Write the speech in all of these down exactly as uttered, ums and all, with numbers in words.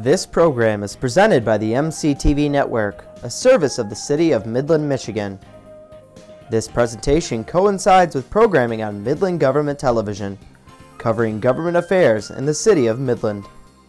This program is presented by the M C T V Network, a service of the City of Midland, Michigan. This presentation coincides with programming on Midland Government Television, covering government affairs in the City of Midland.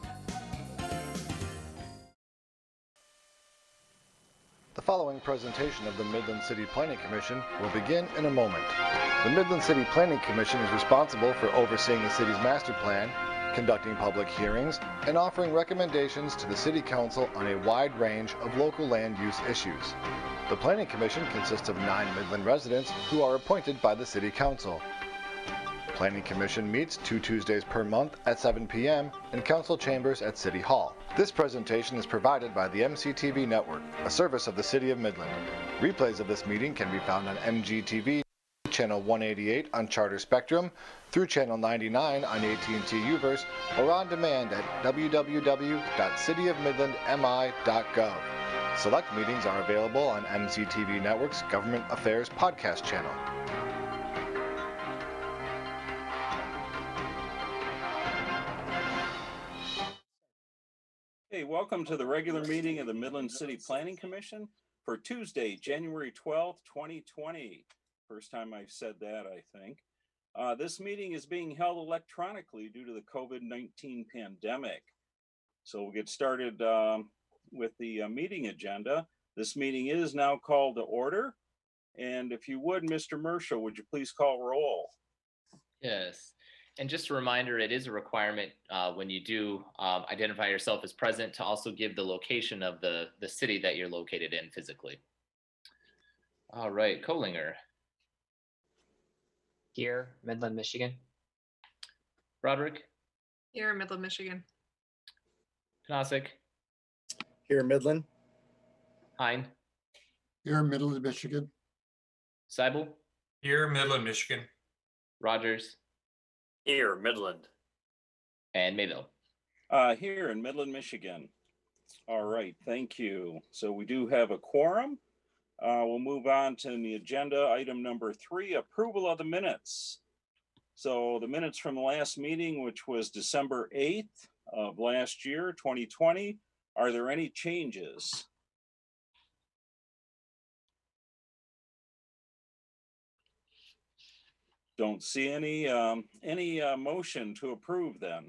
The following presentation of the Midland City Planning Commission will begin in a moment. The Midland City Planning Commission is responsible for overseeing the city's master plan, conducting public hearings, and offering recommendations to the City Council on a wide range of local land use issues. The Planning Commission consists of nine Midland residents who are appointed by the City Council. The Planning Commission meets two Tuesdays per month at seven p m in council chambers at City Hall. This presentation is provided by the M C T V Network, a service of the City of Midland. Replays of this meeting can be found on M G T V, channel one eighty-eight on Charter Spectrum, through channel ninety-nine on A T and T Uverse, or on demand at w w w dot city of midland m i dot gov. Select meetings are available on M C T V Network's Government Affairs podcast channel. Hey, welcome to the regular meeting of the Midland City Planning Commission for Tuesday, January twelfth, twenty twenty. First time I've said that, I think. Uh, this meeting is being held electronically due to the COVID nineteen pandemic. So we'll get started um, with the uh, meeting agenda. This meeting is now called to order. And if you would, Mister Merschel, would you please call roll? Yes. And just a reminder, it is a requirement uh, when you do um, identify yourself as present to also give the location of the, the city that you're located in physically. All right, Kohlinger. Here, Midland, Michigan. Broderick. Here, Midland, Michigan. Panasic. Here, Midland. Hein. Here, Midland, Michigan. Seibel. Here, Midland, Michigan. Rogers. Here, Midland. And Mayville. Uh, here in Midland, Michigan. All right, thank you. So we do have a quorum. Uh, we'll move on to the agenda. Item number three, approval of the minutes. So the minutes from the last meeting, which was December eighth of last year, twenty twenty. Are there any changes? Don't see any. Um, any uh, motion to approve then?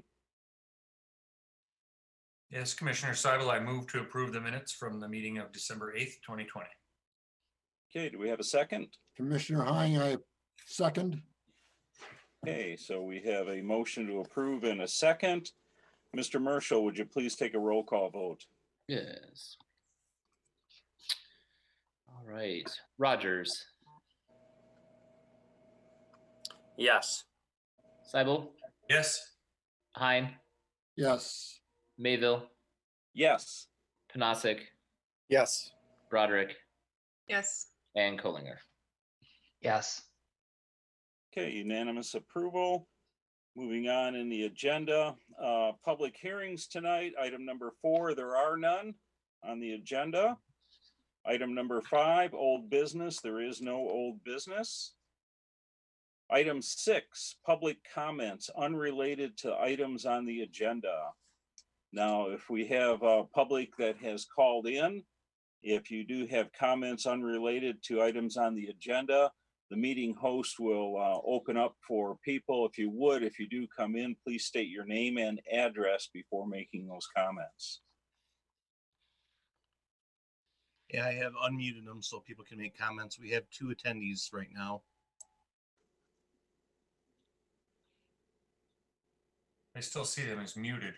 Yes, Commissioner Seibel, I move to approve the minutes from the meeting of December eighth, twenty twenty. Okay, do we have a second? Commissioner Hein, I second. Okay, so we have a motion to approve in a second. Mister Merschel, would you please take a roll call vote? Yes. All right. Rogers. Yes. Seibel. Yes. Hein. Yes. Mayville. Yes. Panasic. Yes. Broderick. Yes. And Kohlinger. Yes. Okay, unanimous approval. Moving on in the agenda, uh, public hearings tonight. Item number four, there are none on the agenda. Item number five, old business. There is no old business. Item six, public comments unrelated to items on the agenda. Now, if we have a public that has called in, if you do have comments unrelated to items on the agenda, the meeting host will uh, open up for people. If you would, if you do come in, please state your name and address before making those comments. Yeah, I have unmuted them so people can make comments. We have two attendees right now. I still see them as muted.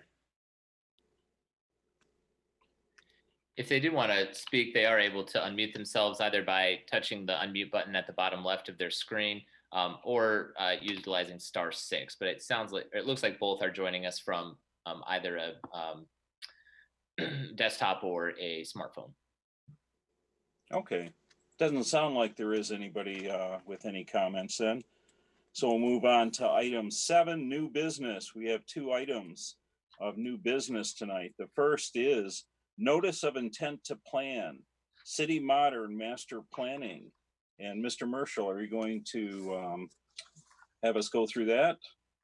If they do want to speak, they are able to unmute themselves either by touching the unmute button at the bottom left of their screen um, or uh, utilizing star six. But it sounds like, it looks like both are joining us from um, either a um, desktop or a smartphone. Okay, doesn't sound like there is anybody uh, with any comments then. So we'll move on to item seven, new business. We have two items of new business tonight. The first is notice of intent to plan, City Modern Master Planning. And Mister Merschel, are you going to um, have us go through that?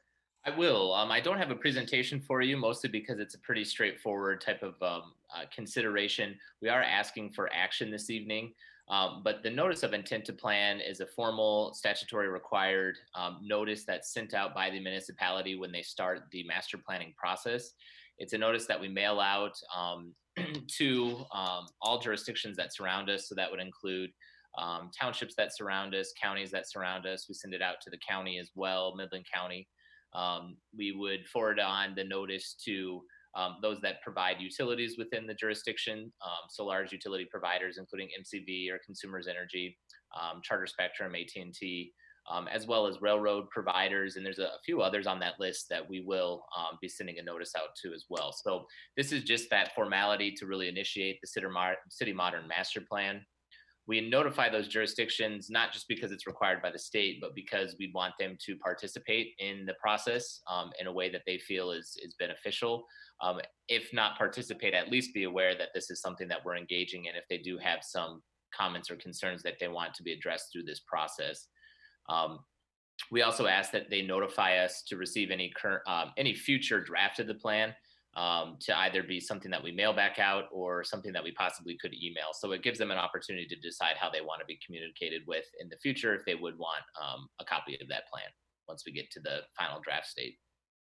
I will. Um, I don't have a presentation for you, mostly because it's a pretty straightforward type of um, uh, consideration. We are asking for action this evening, um, but the notice of intent to plan is a formal statutory required um, notice that's sent out by the municipality when they start the master planning process. It's a notice that we mail out um, to um, all jurisdictions that surround us. So that would include um, townships that surround us, counties that surround us. We send it out to the county as well, Midland County. Um, we would forward on the notice to um, those that provide utilities within the jurisdiction, um, so large utility providers, including M C V or Consumers Energy, um, Charter Spectrum, A T and T, um, as well as railroad providers. And there's a, a few others on that list that we will um, be sending a notice out to as well. So this is just that formality to really initiate the City, Mar- City Modern Master Plan. We notify those jurisdictions, not just because it's required by the state, but because we want them to participate in the process um, in a way that they feel is, is beneficial. Um, if not participate, at least be aware that this is something that we're engaging in if they do have some comments or concerns that they want to be addressed through this process. Um, we also ask that they notify us to receive any current, um, any future draft of the plan. Um, to either be something that we mail back out or something that we possibly could email. So it gives them an opportunity to decide how they want to be communicated with in the future if they would want um, a copy of that plan once we get to the final draft state.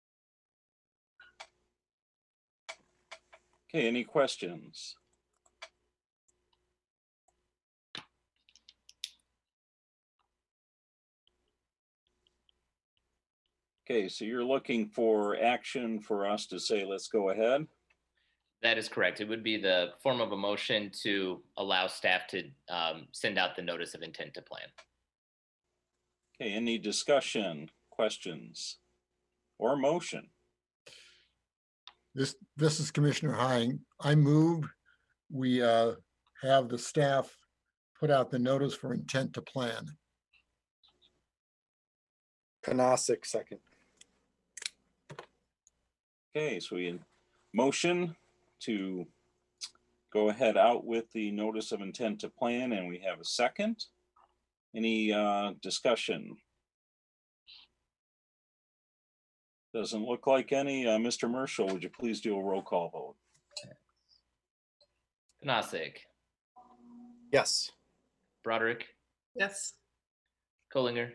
Okay, any questions? Okay, so you're looking for action for us to say, let's go ahead? That is correct. It would be the form of a motion to allow staff to um, send out the notice of intent to plan. Okay, any discussion, questions, or motion? This, this is Commissioner Hein. I move we uh, have the staff put out the notice for intent to plan. Panasic, second. Okay, so we motion to go ahead out with the notice of intent to plan, and we have a second. Any uh, discussion? Doesn't look like any. Uh, Mister Merschel, would you please do a roll call vote? Panasic. Yes. Broderick. Yes. Kohlinger.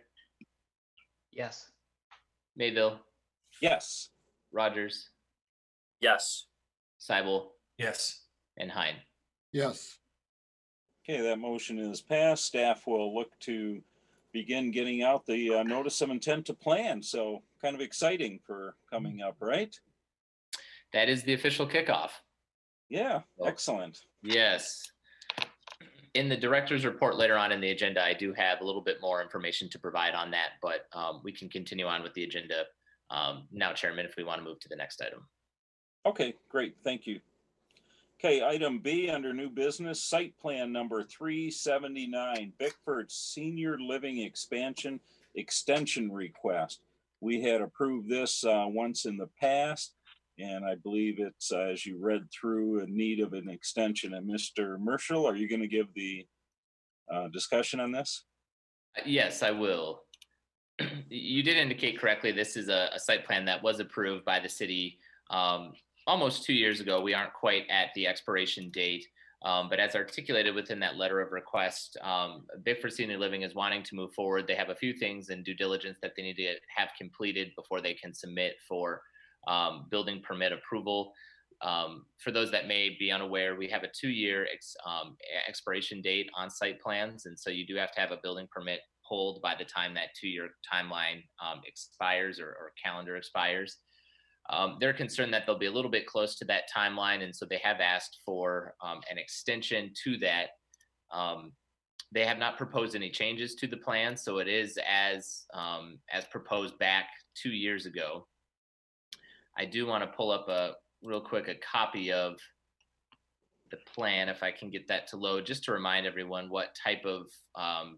Yes. Mayville. Yes. Rogers. Yes. Seibel. Yes. And Hein. Yes. Okay, that motion is passed. Staff will look to begin getting out the uh, notice of intent to plan. So kind of exciting for coming up, right? That is the official kickoff. Yeah, excellent. Yes. In the director's report later on in the agenda, I do have a little bit more information to provide on that, but um, we can continue on with the agenda um, now, Chairman, if we want to move to the next item. Okay, great. Thank you. Okay, item B under new business, site plan number three seventy-nine, Bickford Senior Living Expansion Extension Request. We had approved this uh, once in the past, and I believe it's, uh, as you read through, in need of an extension. And Mister Merschel, are you going to give the uh, discussion on this? Yes, I will. You did indicate correctly, this is a, a site plan that was approved by the city um, almost two years ago. We aren't quite at the expiration date, um, but as articulated within that letter of request, um, Bickford Senior Living is wanting to move forward. They have a few things in due diligence that they need to have completed before they can submit for um, building permit approval. Um, for those that may be unaware, we have a two-year ex, um, expiration date on site plans, and so you do have to have a building permit pulled by the time that two-year timeline um, expires or, or calendar expires. Um, they're concerned that they'll be a little bit close to that timeline, and so they have asked for um, an extension to that. Um, they have not proposed any changes to the plan, so it is as um, as proposed back two years ago. I do want to pull up a real quick a copy of the plan if I can get that to load, just to remind everyone what type of um,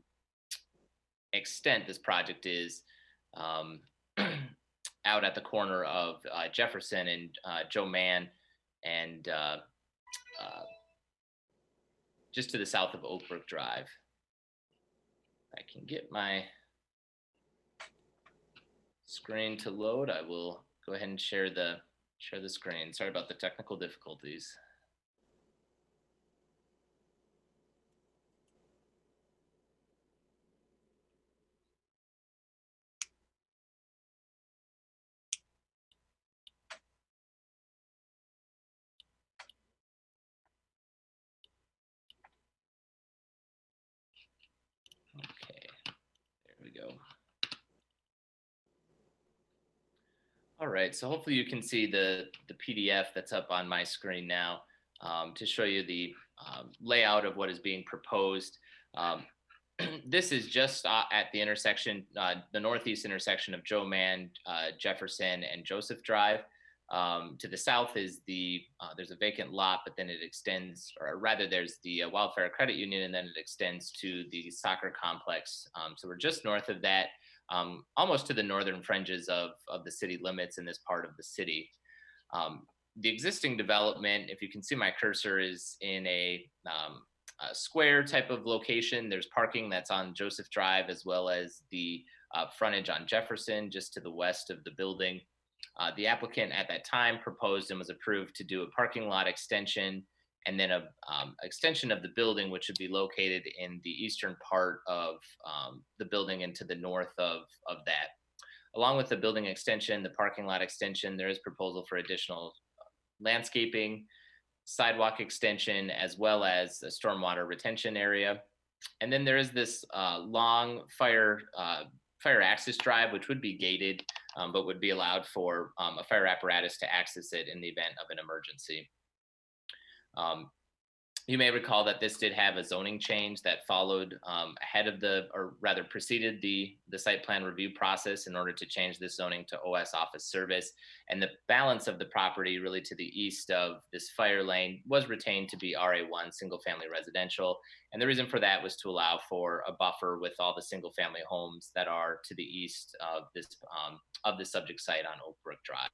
extent this project is. Um, out at the corner of uh, Jefferson and uh, Joe Mann, and uh, uh, just to the south of Oak Brook Drive. I can get my screen to load, I will go ahead and share the share the screen. Sorry about the technical difficulties. Okay, there we go. All right, so hopefully you can see the, the P D F that's up on my screen now um, to show you the um, layout of what is being proposed. Um, this is just uh, at the intersection, uh, the northeast intersection of Joe Mann, uh, Jefferson, and Joseph Drive. Um, to the south is the, uh, there's a vacant lot, but then it extends, or rather there's the uh, Wildfire Credit Union, and then it extends to the soccer complex. Um, so we're just north of that. Um, almost to the northern fringes of, of the city limits in this part of the city. Um, the existing development, if you can see my cursor, is in a, um, a square type of location. There's parking that's on Joseph Drive, as well as the uh, frontage on Jefferson, just to the west of the building. Uh, the applicant at that time proposed and was approved to do a parking lot extension and then a um, extension of the building, which would be located in the eastern part of um, the building and to the north of, of that. Along with the building extension, the parking lot extension, there is proposal for additional landscaping, sidewalk extension, as well as a stormwater retention area. And then there is this uh, long fire, uh, fire access drive, which would be gated, um, but would be allowed for um, a fire apparatus to access it in the event of an emergency. Um, you may recall that this did have a zoning change that followed um, ahead of the, or rather preceded the, the site plan review process in order to change this zoning to O S office service. And the balance of the property really to the east of this fire lane was retained to be R A one, single family residential. And the reason for that was to allow for a buffer with all the single family homes that are to the east of this, um, of the subject site on Oak Brook Drive.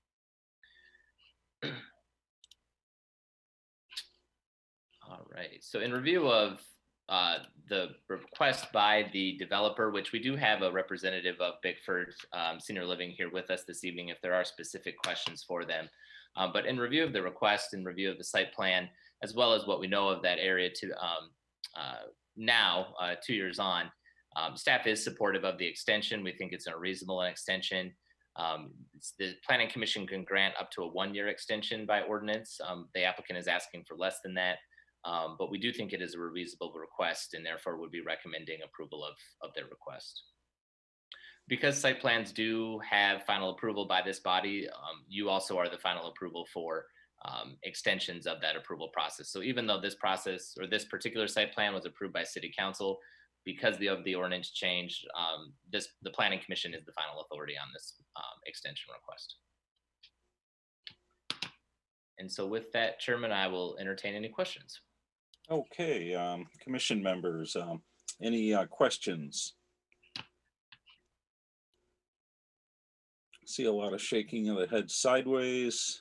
All right, so in review of uh, the request by the developer, which we do have a representative of Bickford um, Senior Living here with us this evening if there are specific questions for them. Um, but in review of the request, in review of the site plan, as well as what we know of that area to um, uh, now, uh, two years on, um, staff is supportive of the extension. We think it's a reasonable extension. Um, the Planning Commission can grant up to a one-year extension by ordinance. Um, the applicant is asking for less than that. Um, but we do think it is a reasonable request and therefore would be recommending approval of, of their request. Because site plans do have final approval by this body, um, you also are the final approval for um, extensions of that approval process. So even though this process or this particular site plan was approved by City Council, because the, of the ordinance change, um, this, the Planning Commission is the final authority on this um, extension request. And so with that, Chairman, I will entertain any questions. Okay, um, commission members, um, any uh, questions? See a lot of shaking of the head sideways.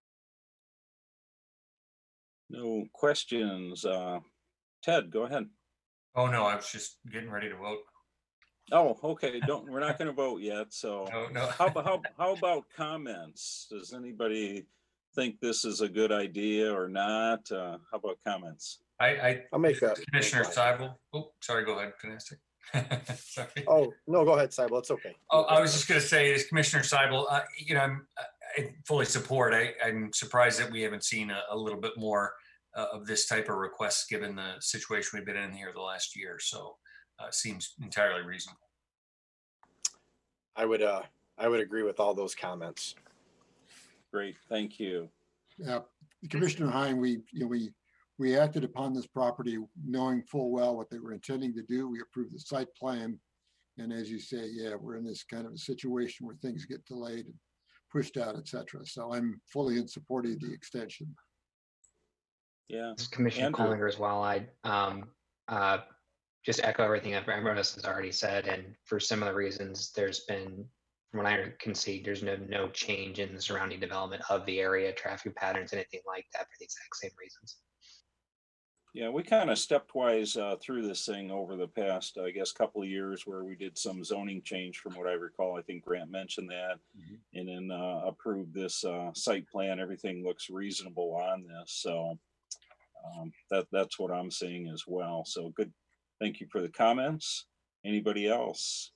No questions. Uh, Ted, go ahead. Oh, no, I was just getting ready to vote. Oh, okay. Don't, we're not going to vote yet. So No, no. how about, how, how about comments? Does anybody think this is a good idea or not? Uh, how about comments? I, I, I'll make that. Commissioner Seibel. Oh, sorry, go ahead, Canastic. Sorry. Oh, no, go ahead, Seibel. It's okay. Oh, I was just going to say, as Commissioner Seibel, uh, you know, I'm, I fully support. I, I'm surprised that we haven't seen a, a little bit more uh, of this type of requests given the situation we've been in here the last year. So uh, seems entirely reasonable. I would, uh, I would agree with all those comments. Great, thank you. Yeah, Commissioner Hein, we, you know, we, we acted upon this property knowing full well what they were intending to do. We approved the site plan. And as you say, yeah, we're in this kind of a situation where things get delayed and pushed out, et cetera. So I'm fully in support of the extension. Yeah. This is Commissioner Andrew. Collinger as well. I um, uh, just echo everything that everyone else has already said. And for similar reasons, there's been, from what I can see, there's no no change in the surrounding development of the area, traffic patterns, anything like that for the exact same reasons. Yeah, we kind of stepwise uh, through this thing over the past, I guess, couple of years where we did some zoning change from what I recall. I think Grant mentioned that, and then uh, approved this uh, site plan. Everything looks reasonable on this. So um, that that's what I'm seeing as well. So good. Thank you for the comments. Anybody else?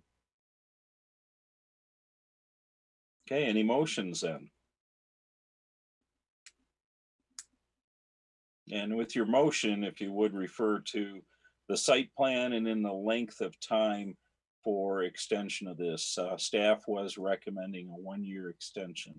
Okay, any motions then? And with your motion, if you would refer to the site plan and in the length of time for extension of this, uh, staff was recommending a one-year extension.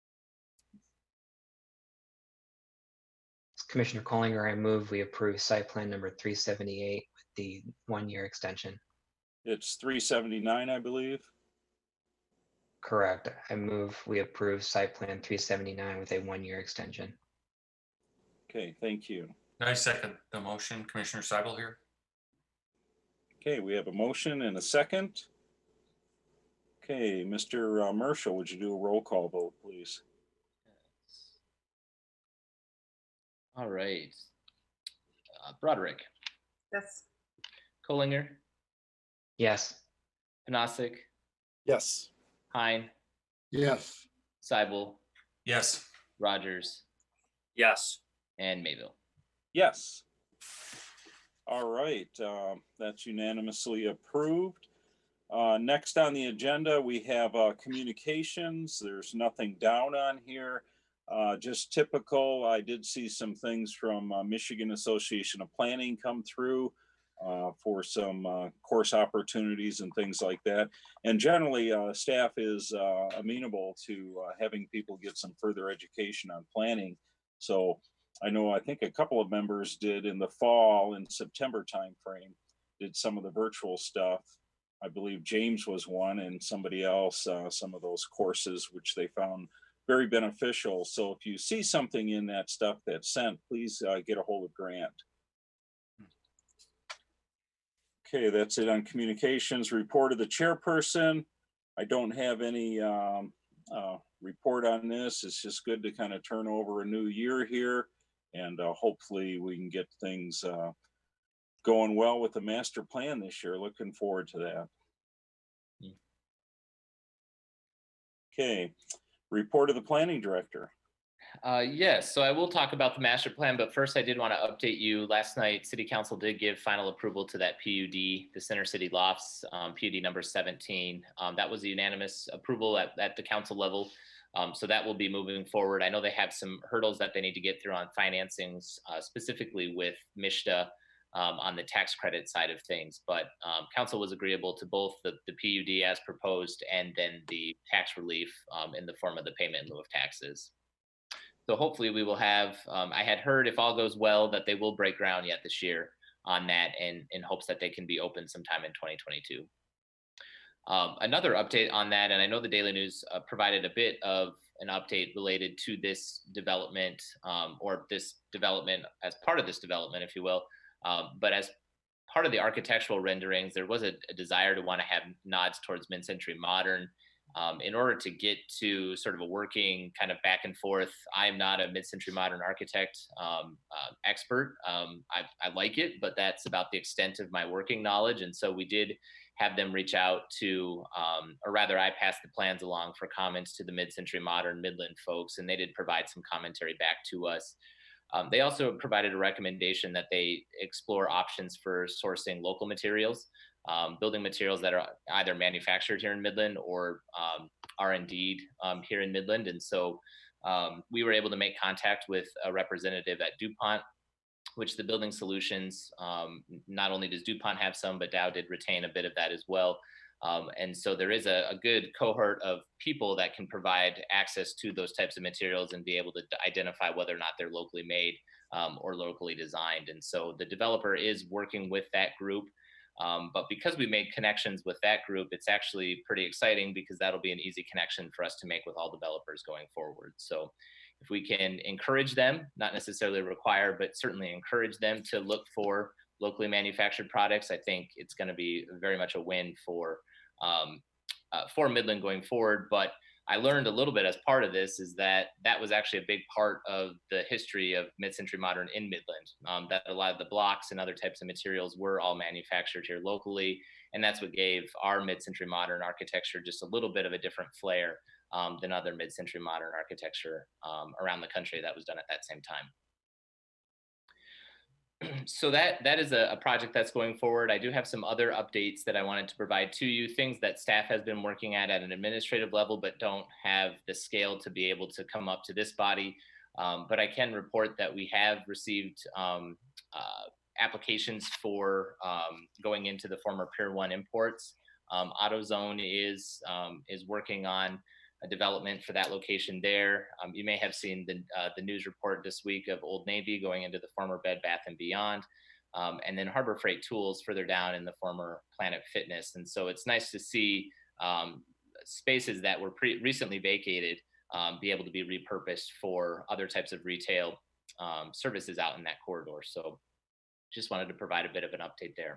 Commissioner Collinger, I move we approve site plan number three seventy-eight with the one-year extension. It's three seventy-nine, I believe. Correct. I move we approve site plan three seventy-nine with a one-year extension. Okay, thank you. I second the motion. Commissioner Seibel here. Okay, we have a motion and a second. Okay, Mister uh, Marshall, would you do a roll call vote, please? All right. Uh, Broderick, Yes. Collinger, Yes. Panasic, Yes. Hein, Yes. Seibel, Yes. Yes. Rogers, and Mayville. Yes. All right, um, that's unanimously approved. Uh, next on the agenda, we have uh, communications. There's nothing down on here. Uh, just typical. I did see some things from uh, Michigan Association of Planning come through uh, for some uh, course opportunities and things like that. And generally, uh, staff is uh, amenable to uh, having people get some further education on planning. So I know I think a couple of members did in the fall and September timeframe, did some of the virtual stuff. I believe James was one, and somebody else, uh, some of those courses, which they found very beneficial. So if you see something in that stuff that's sent, please uh, get a hold of Grant. Okay, that's it on communications. Report of the chairperson. I don't have any um, uh, report on this. It's just good to kind of turn over a new year here, and uh, hopefully we can get things uh, going well with the master plan this year. Looking forward to that. Okay, report of the planning director. Uh, yes, so I will talk about the master plan, but first I did want to update you. Last night, City Council did give final approval to that P U D, the Center City Lofts, um, P U D number seventeen. Um, that was a unanimous approval at, at the council level. Um, so that will be moving forward. I know they have some hurdles that they need to get through on financings, uh, specifically with M S H D A um, on the tax credit side of things. But um, council was agreeable to both the, the P U D as proposed and then the tax relief um, in the form of the payment in lieu of taxes. So hopefully we will have, um, I had heard if all goes well that they will break ground yet this year on that, and in hopes that they can be open sometime in twenty twenty-two. Um, another update on that, and I know the Daily News uh, provided a bit of an update related to this development um, or this development as part of this development, if you will. Um, but as part of the architectural renderings, there was a, a desire to want to have nods towards mid-century modern. Um, in order to get to sort of a working kind of back and forth, I'm not a mid-century modern architect um, uh, expert. Um, I, I like it, but that's about the extent of my working knowledge. And so we did have them reach out to, um, or rather I passed the plans along for comments to the mid-century modern Midland folks, and they did provide some commentary back to us. Um, they also provided a recommendation that they explore options for sourcing local materials. Um, building materials that are either manufactured here in Midland or um, are indeed um, here in Midland. And so um, we were able to make contact with a representative at DuPont, which the Building Solutions, um, not only does DuPont have some, but Dow did retain a bit of that as well. Um, and so there is a, a good cohort of people that can provide access to those types of materials and be able to identify whether or not they're locally made um, or locally designed. And so the developer is working with that group. Um, but because we made connections with that group, it's actually pretty exciting because that'll be an easy connection for us to make with all developers going forward. So if we can encourage them, not necessarily require, but certainly encourage them to look for locally manufactured products, I think it's going to be very much a win for, um, uh, for Midland going forward. But I learned a little bit as part of this is that that was actually a big part of the history of mid-century modern in Midland, um, that a lot of the blocks and other types of materials were all manufactured here locally. And that's what gave our mid-century modern architecture just a little bit of a different flair um, than other mid-century modern architecture um, around the country that was done at that same time. So that that is a, a project that's going forward. I do have some other updates that I wanted to provide to you, things that staff has been working at at an administrative level, but don't have the scale to be able to come up to this body. Um, but I can report that we have received um, uh, applications for um, going into the former Pier One imports. Um, AutoZone is um, is working on a development for that location there. Um, you may have seen the, uh, the news report this week of Old Navy going into the former Bed Bath and Beyond, um, and then Harbor Freight Tools further down in the former Planet Fitness. And so it's nice to see um, spaces that were pre recently vacated um, be able to be repurposed for other types of retail um, services out in that corridor. So just wanted to provide a bit of an update there.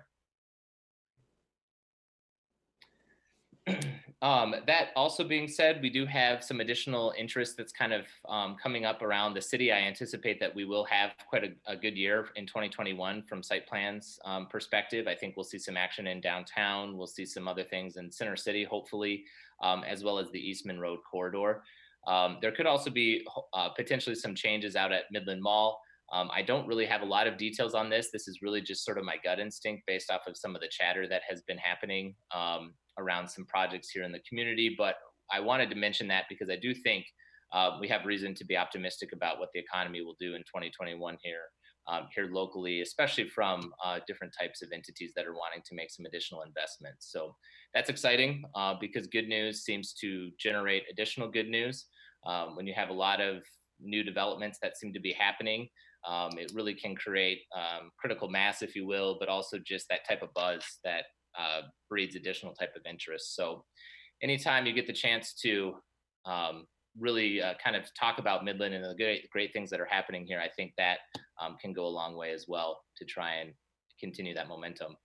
Um, that also being said, we do have some additional interest that's kind of um, coming up around the city. I anticipate that we will have quite a, a good year in twenty twenty-one from site plans um, perspective. I think we'll see some action in downtown. We'll see some other things in Center City, hopefully, um, as well as the Eastman Road corridor. Um, there could also be uh, potentially some changes out at Midland Mall. Um, I don't really have a lot of details on this. This is really just sort of my gut instinct based off of some of the chatter that has been happening um, around some projects here in the community. But I wanted to mention that because I do think uh, we have reason to be optimistic about what the economy will do in twenty twenty-one here, um, here locally, especially from uh, different types of entities that are wanting to make some additional investments. So that's exciting uh, because good news seems to generate additional good news. Um, when you have a lot of new developments that seem to be happening, Um, it really can create um, critical mass, if you will, but also just that type of buzz that uh, breeds additional type of interest. So anytime you get the chance to um, really uh, kind of talk about Midland and the great, great things that are happening here, I think that um, can go a long way as well to try and continue that momentum.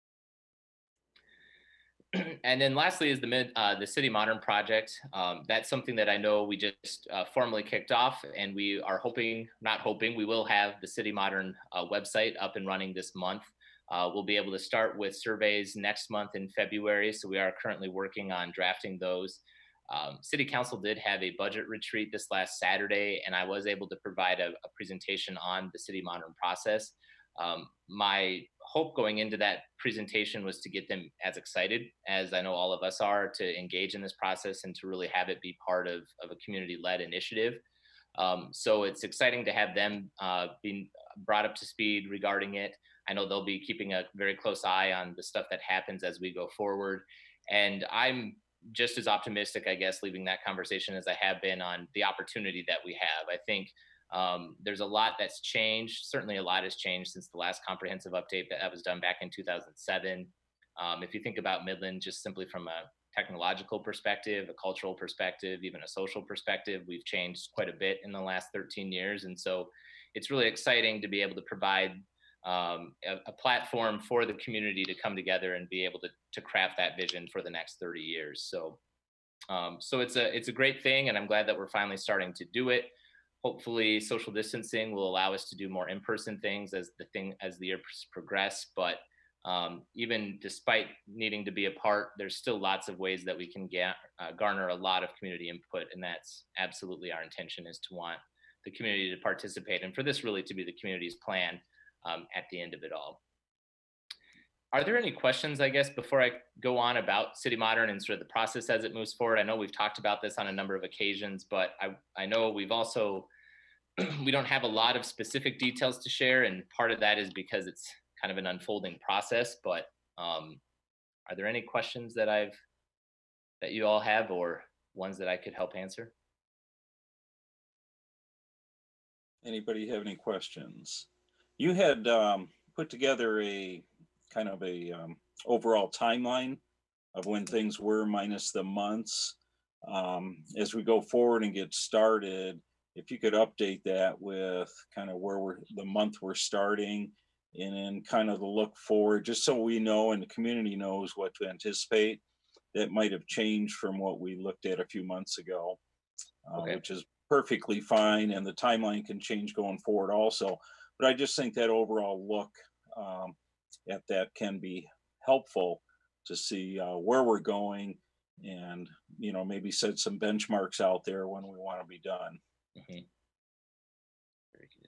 And then lastly is the mid, uh, the City Modern project. Um, that's something that I know we just uh, formally kicked off, and we are hoping, not hoping, we will have the City Modern uh, website up and running this month. Uh, we'll be able to start with surveys next month in February, so we are currently working on drafting those. Um, City Council did have a budget retreat this last Saturday, and I was able to provide a, a presentation on the City Modern process. Um, my hope going into that presentation was to get them as excited as I know all of us are to engage in this process and to really have it be part of, of a community-led initiative. Um, so it's exciting to have them uh, being brought up to speed regarding it. I know they'll be keeping a very close eye on the stuff that happens as we go forward. And I'm just as optimistic, I guess, leaving that conversation as I have been on the opportunity that we have. I think Um, there's a lot that's changed. Certainly a lot has changed since the last comprehensive update that was done back in two thousand seven. Um, if you think about Midland, just simply from a technological perspective, a cultural perspective, even a social perspective, we've changed quite a bit in the last thirteen years. And so it's really exciting to be able to provide um, a, a platform for the community to come together and be able to, to craft that vision for the next thirty years. So, um, so it's a, it's a great thing, and I'm glad that we're finally starting to do it. Hopefully social distancing will allow us to do more in-person things as the thing as the years progress. But um, even despite needing to be apart, there's still lots of ways that we can get, uh, garner a lot of community input. And that's absolutely our intention, is to want the community to participate. And for this really to be the community's plan um, at the end of it all. Are there any questions, I guess, before I go on about City Modern and sort of the process as it moves forward? I know we've talked about this on a number of occasions, but I, I know we've also, we don't have a lot of specific details to share, and part of that is because it's kind of an unfolding process. But um, are there any questions that I've that you all have, or ones that I could help answer? Anybody have any questions? You had um, put together a kind of a um, overall timeline of when things were minus the months. Um, as we go forward and get started, if you could update that with kind of where we're, the month we're starting, and then kind of the look forward, just so we know and the community knows what to anticipate that might have changed from what we looked at a few months ago, uh, Okay. which is perfectly fine. And the timeline can change going forward also. But I just think that overall look um, at that can be helpful to see uh, where we're going, and, you know, maybe set some benchmarks out there when we want to be done. Mhm. Very good.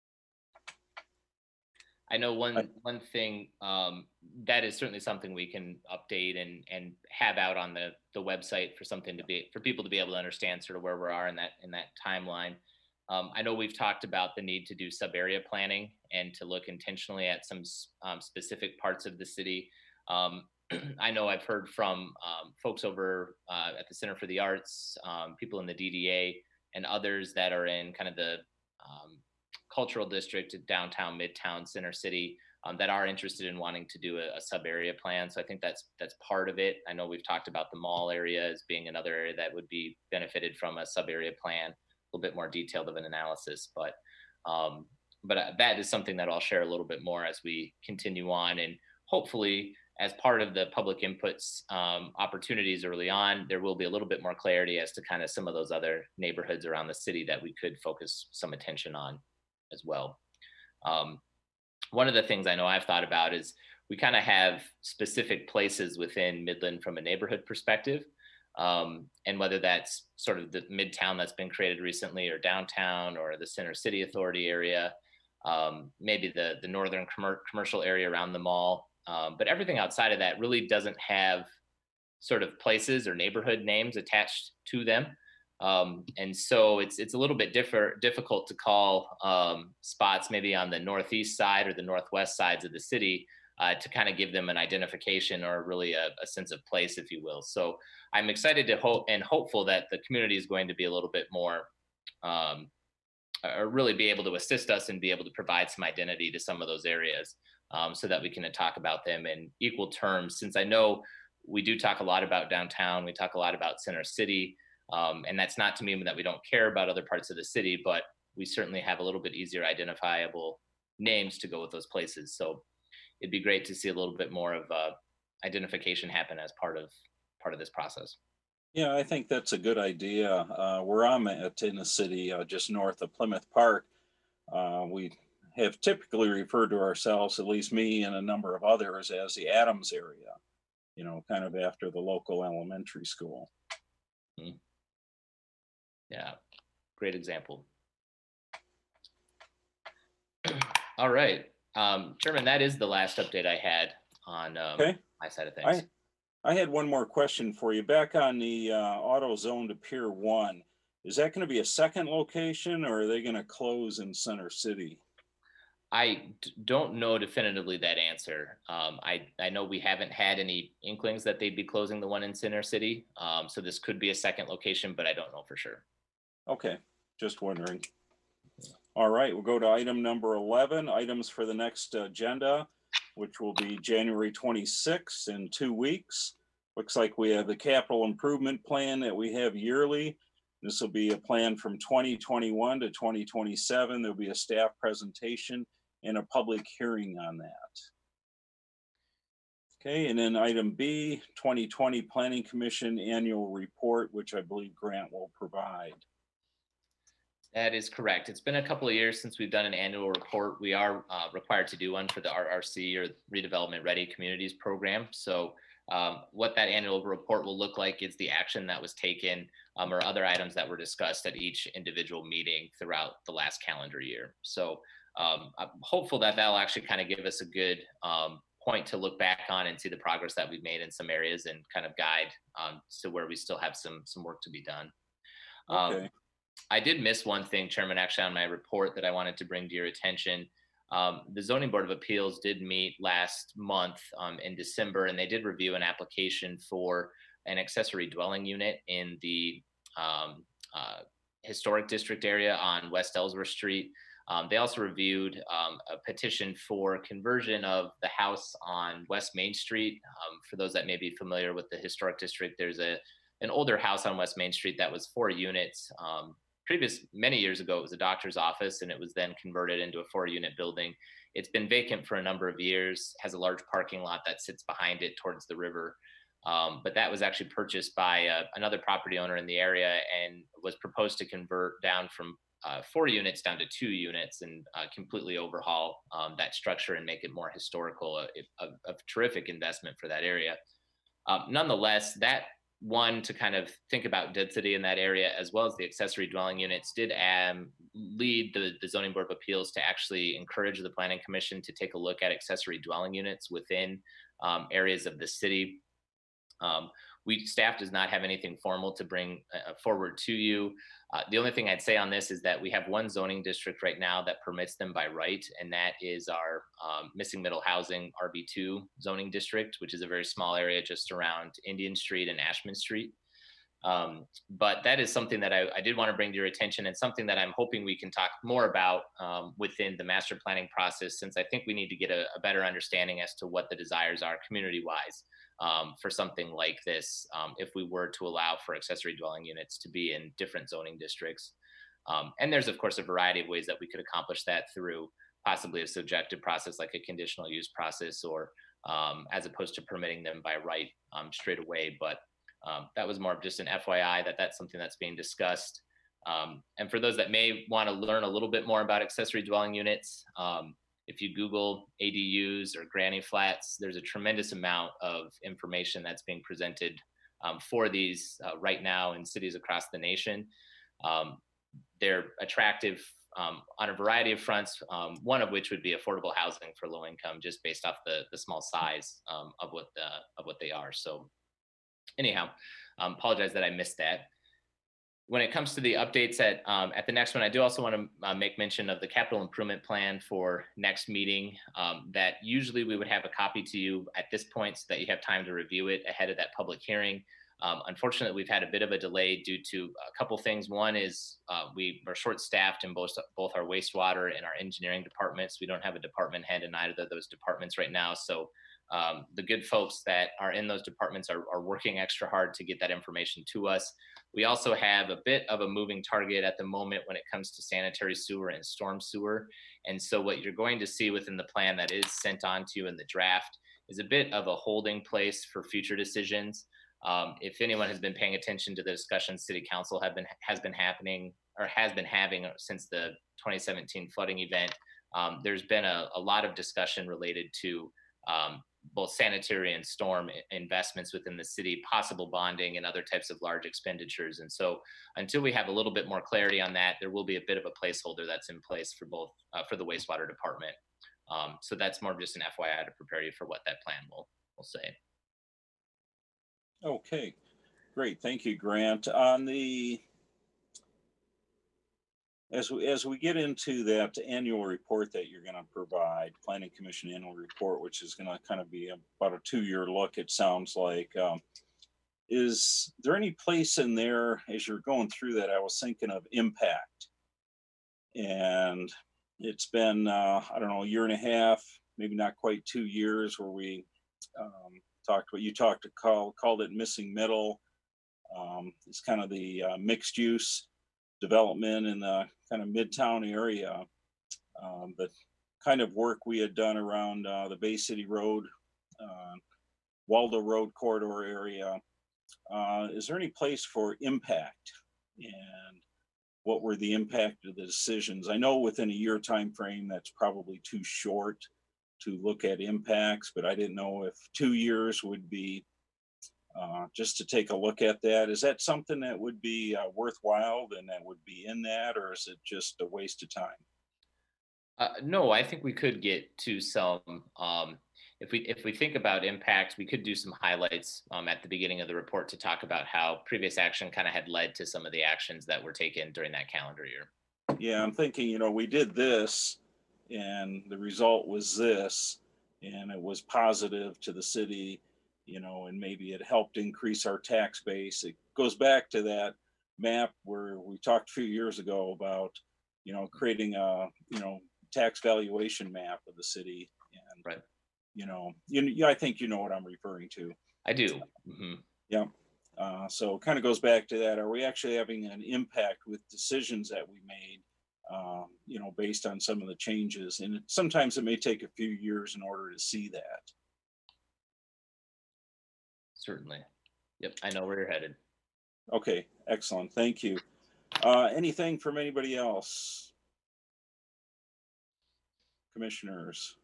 I know one one thing um, that is certainly something we can update and and have out on the the website for something to be for people to be able to understand sort of where we are in that in that timeline. Um, I know we've talked about the need to do sub area planning and to look intentionally at some s- um, specific parts of the city. Um, I know I've heard from um, folks over uh, at the Center for the Arts, um, people in the D D A, and others that are in kind of the um, cultural district, downtown, midtown, center city, um, that are interested in wanting to do a, a sub area plan. So I think that's that's part of it. I know we've talked about the mall area as being another area that would be benefited from a sub area plan, a little bit more detailed of an analysis. But um, but uh, that is something that I'll share a little bit more as we continue on, and hopefully, as part of the public inputs um, opportunities early on, there will be a little bit more clarity as to kind of some of those other neighborhoods around the city that we could focus some attention on as well. Um, one of the things I know I've thought about is we kind of have specific places within Midland from a neighborhood perspective. Um, and whether that's sort of the midtown that's been created recently, or downtown, or the Center City Authority area, um, maybe the, the northern commer- commercial area around the mall. Um, but everything outside of that really doesn't have sort of places or neighborhood names attached to them. Um, and so it's it's a little bit differ, difficult to call um, spots maybe on the northeast side or the northwest sides of the city uh, to kind of give them an identification or really a, a sense of place, if you will. So I'm excited to hope and hopeful that the community is going to be a little bit more um, or really be able to assist us and be able to provide some identity to some of those areas, um, so that we can talk about them in equal terms. Since I know we do talk a lot about downtown, we talk a lot about Center City, um, and that's not to mean that we don't care about other parts of the city, but we certainly have a little bit easier identifiable names to go with those places. So it'd be great to see a little bit more of uh, identification happen as part of part of this process. Yeah, I think that's a good idea. Uh, where I'm at in the city, uh, just north of Plymouth Park, uh, we have typically referred to ourselves, at least me and a number of others, as the Adams area, you know, kind of after the local elementary school. Mhm. Yeah, great example. All right, um, Chairman, that is the last update I had on um, Okay. my side of things. I I had one more question for you. Back on the uh, auto zone to Pier One, is that going to be a second location, or are they going to close in Center City? I d- don't know definitively that answer. Um, I I know we haven't had any inklings that they'd be closing the one in Center City, um, so this could be a second location, but I don't know for sure. Okay, just wondering. All right, we'll go to item number eleven, items for the next agenda, which will be January twenty-sixth in two weeks. Looks like we have the capital improvement plan that we have yearly. This will be a plan from twenty twenty-one to twenty twenty-seven. There'll be a staff presentation and a public hearing on that. Okay, and then item B, twenty twenty Planning Commission Annual Report, which I believe Grant will provide. That is correct. It's been a couple of years since we've done an annual report. We are uh, required to do one for the R R C, or Redevelopment Ready Communities Program. So um, what that annual report will look like is the action that was taken, um, or other items that were discussed at each individual meeting throughout the last calendar year. So um, I'm hopeful that that'll actually kind of give us a good um, point to look back on and see the progress that we've made in some areas, and kind of guide um, to where we still have some some work to be done. Um, Okay. I did miss one thing, Chairman, actually on my report that I wanted to bring to your attention. Um, the Zoning Board of Appeals did meet last month um, in December, and they did review an application for an accessory dwelling unit in the um, uh, historic district area on West Ellsworth Street. Um, they also reviewed um, a petition for conversion of the house on West Main Street. Um, for those that may be familiar with the historic district, there's a an older house on West Main Street that was four units. Um, previous many years ago, it was a doctor's office, and it was then converted into a four unit building. It's been vacant for a number of years, has a large parking lot that sits behind it towards the river. Um, but that was actually purchased by uh, another property owner in the area and was proposed to convert down from uh, four units down to two units and uh, completely overhaul um, that structure and make it more historical. A, a, a terrific investment for that area. Um, nonetheless, that one to kind of think about density in that area, as well as the accessory dwelling units, did um, lead the, the Zoning Board of Appeals to actually encourage the Planning Commission to take a look at accessory dwelling units within um, areas of the city. Um, we staff does not have anything formal to bring uh, forward to you. Uh, the only thing I'd say on this is that we have one zoning district right now that permits them by right, and that is our um, missing middle housing R B two zoning district, which is a very small area just around Indian Street and Ashman Street. Um, but that is something that I, I did want to bring to your attention, and something that I'm hoping we can talk more about um, within the master planning process, since I think we need to get a, a better understanding as to what the desires are community-wise um, for something like this, um, if we were to allow for accessory dwelling units to be in different zoning districts. Um, and there's, of course, a variety of ways that we could accomplish that through possibly a subjective process like a conditional use process, or um, as opposed to permitting them by right um, straight away. But Um, that was more of just an F Y I that that's something that's being discussed. Um, and for those that may want to learn a little bit more about accessory dwelling units, um, if you Google A D Us or granny flats, there's a tremendous amount of information that's being presented um, for these uh, right now in cities across the nation. Um, they're attractive um, on a variety of fronts, um, one of which would be affordable housing for low income, just based off the, the small size um, of, what the, of what they are. So anyhow, um, apologize that I missed that. When it comes to the updates at um, at the next one, I do also want to uh, make mention of the capital improvement plan for next meeting. Um, that usually we would have a copy to you at this point so that you have time to review it ahead of that public hearing. Um, unfortunately, we've had a bit of a delay due to a couple things. One is uh, we are short-staffed in both both our wastewater and our engineering departments. We don't have a department head in either of those departments right now, so. Um, the good folks that are in those departments are, are working extra hard to get that information to us. We also have a bit of a moving target at the moment when it comes to sanitary sewer and storm sewer. And so what you're going to see within the plan that is sent on to you in the draft is a bit of a holding place for future decisions. Um, if anyone has been paying attention to the discussions City Council have been, has been happening or has been having since the twenty seventeen flooding event, um, there's been a, a lot of discussion related to um, both sanitary and storm investments within the city, possible bonding and other types of large expenditures. And so until we have a little bit more clarity on that, there will be a bit of a placeholder that's in place for both uh, for the wastewater department. Um, so that's more of just an F Y I to prepare you for what that plan will, will say. Okay, great. Thank you, Grant. On the As we, as we get into that annual report that you're going to provide, Planning Commission annual report, which is going to kind of be about a two-year look, it sounds like, um, is there any place in there, as you're going through that, I was thinking of impact. And it's been, uh, I don't know, a year and a half, maybe not quite two years, where we um, talked, what you talked to call, called it missing middle. Um, it's kind of the uh, mixed use development in the kind of midtown area. Um, the kind of work we had done around uh, the Bay City Road, uh, Waldo Road corridor area. Uh, is there any place for impact, and what were the impact of the decisions? I know within a year time frame that's probably too short to look at impacts, but I didn't know if two years would be Uh, just to take a look at that. Is that something that would be uh, worthwhile and that would be in that, or is it just a waste of time? Uh, no, I think we could get to some, um, if we if we think about impact, we could do some highlights um, at the beginning of the report to talk about how previous action kind of had led to some of the actions that were taken during that calendar year. Yeah, I'm thinking, you know, we did this and the result was this, and it was positive to the city, you know, and maybe it helped increase our tax base. It goes back to that map where we talked a few years ago about, you know, creating a, you know, tax valuation map of the city. And, right. you know, you, yeah, I think you know what I'm referring to. I do. Mm-hmm. Yeah. Uh, so it kind of goes back to that. Are we actually having an impact with decisions that we made, um, you know, based on some of the changes? And it, sometimes it may take a few years in order to see that. Certainly. Yep, I know where you're headed. Okay, excellent. Thank you. Uh, anything from anybody else? Commissioners?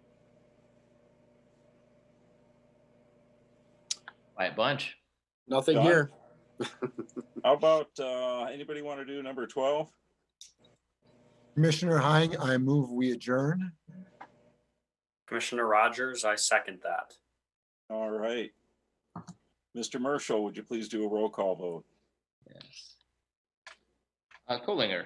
Quiet bunch. Nothing John? here. How about, uh, anybody want to do number twelve? Commissioner Hein, I move we adjourn. Commissioner Rogers, I second that. All right. Mister Marshall, would you please do a roll call vote? Yes. Uh, Kolinger,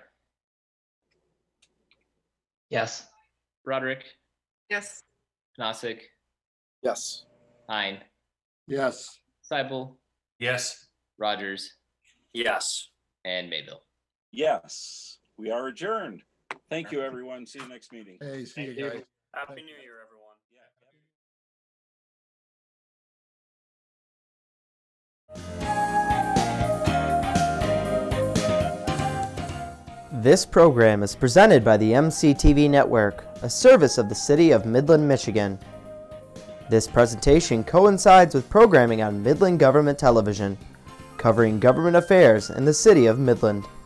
Yes. Broderick, Yes. Knosick, Yes. Hein, Yes. Seibel, Yes. Rogers, Yes. and Mayville. Yes, we are adjourned. Thank you, everyone. See you next meeting. Hey, see you Thank you. guys. Happy New Year, everyone. This program is presented by the M C T V Network, a service of the City of Midland, Michigan. This presentation coincides with programming on Midland Government Television, covering government affairs in the City of Midland.